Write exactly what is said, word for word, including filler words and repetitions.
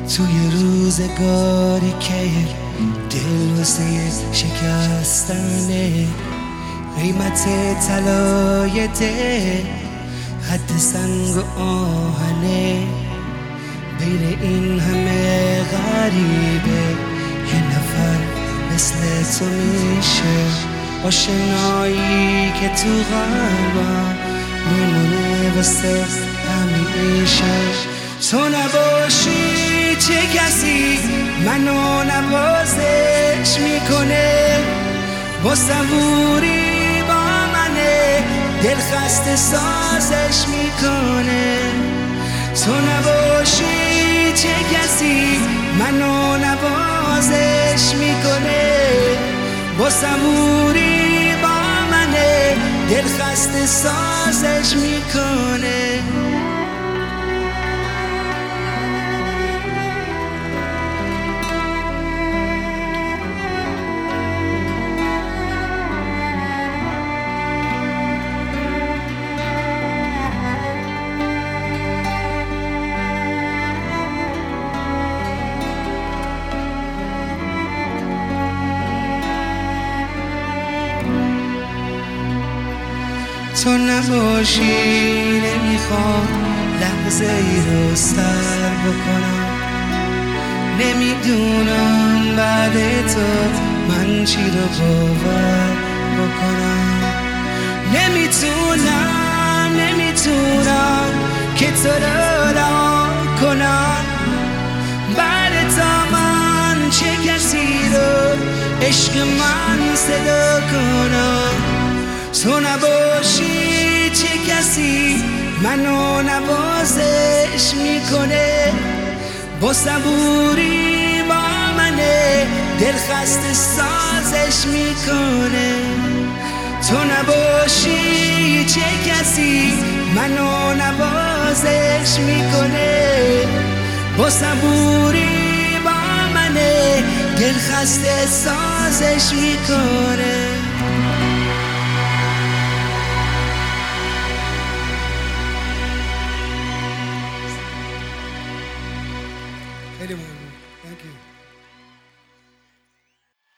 توی روزگاری که دل واسه شکستنه، قیمت طلای دل حد سنگ و آهنه. بین این همه غریبه یه نفر مثل تو میشه، آشنایی که تو قلبم میمونه واسه همیشه. تو نباشی چه کسی منو نوازش میکنه، با صبوری با منه دل خسته سازش میکنه. تو نباشی چه کسی منو نوازش میکنه، با صبوری با منه دل خسته سازش میکنه. تو نباشی نمیخوام لحظه ای رو سر بکنم، نمیدونم بعد تو من چی رو باور بکنم. نمیتونم نمیتونم که تو رو رها کنم، بعد تا من چه کسی رو عشق من صدا کنم. تو نباشی چه کسی منو نوازش میکنه، با صبوری با منه دل خسته سازش میکنه. تو نباشی چه کسی منو نوازش میکنه، با صبوری با منه دل خسته سازش میکنه. خیلی ممنون. Thank you.